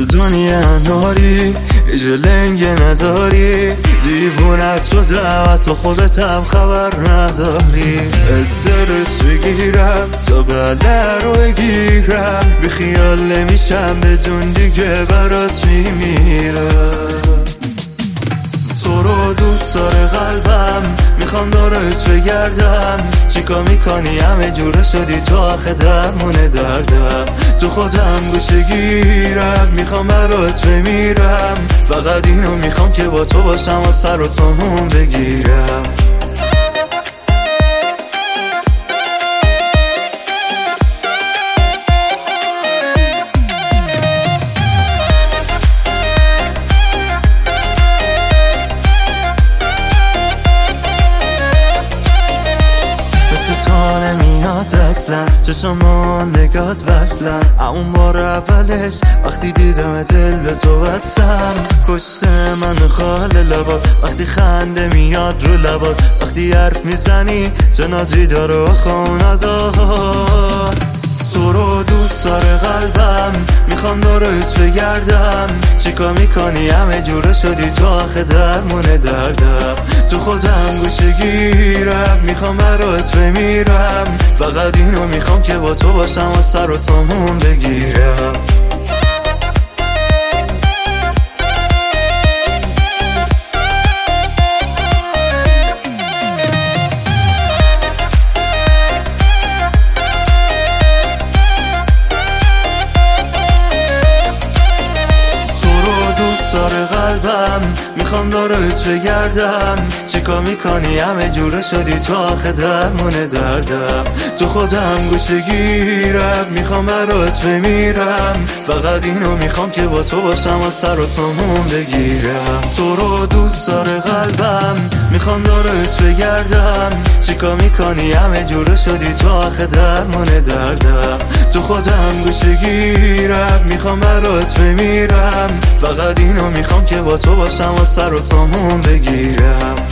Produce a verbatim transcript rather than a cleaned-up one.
دنیا ناری جلنگ نداری، دیوونت شدم تو خودت هم خبر نداری. استرس بگیرم تا بله رو بگیرم، بی خیال نمیشم بدون دیگه برات میمیرم. تو رو دوست داره قلبم، میخوام دارت بگردم. چیکار میکنی همه جوره شدی تو آخه درمونه دردم. تو خودم گوشه گیرم، میخوام برات بمیرم. فقط اینو میخوام که با تو باشم و سر و سامون بگیرم. تا نمیاد اصلا چشما نگات وصلن، اون بار اولش وقتی دیدم دل به تو بستم. کشته من خال لبات وقتی خنده میاد رو لبات، وقتی حرف میزنی چه نازی داره خونه دار. تو رو دوست داره قلبم، میخوام دارت بگردم. چیکار میکنی همه جوره شدی تو آخه درمونه دردم. تو خودم گوشه گیرم، میخوام برات بمیرم. فقط اینو میخوام که با تو باشم و سر و سامون بگیرم. سر قلبم میخوام دارت بگردم. چیکار میکنی همه جوره شدی تو آخه درمونه دردم. تو خودم گوشه گیرم، میخوام برات بمیرم. فقط اینو میخوام که با تو باشم و سر و سامون بگیرم. تو رو دوست داره قلبم، میخوام دارت بگردم. چیکار میکنی همه جوره شدی تو آخه درمونه دردم. تو خودم گوشه گیرم، میخوام برات بمیرم. فقط اینو میخوام که با تو باشم و سر و سامون بگیرم.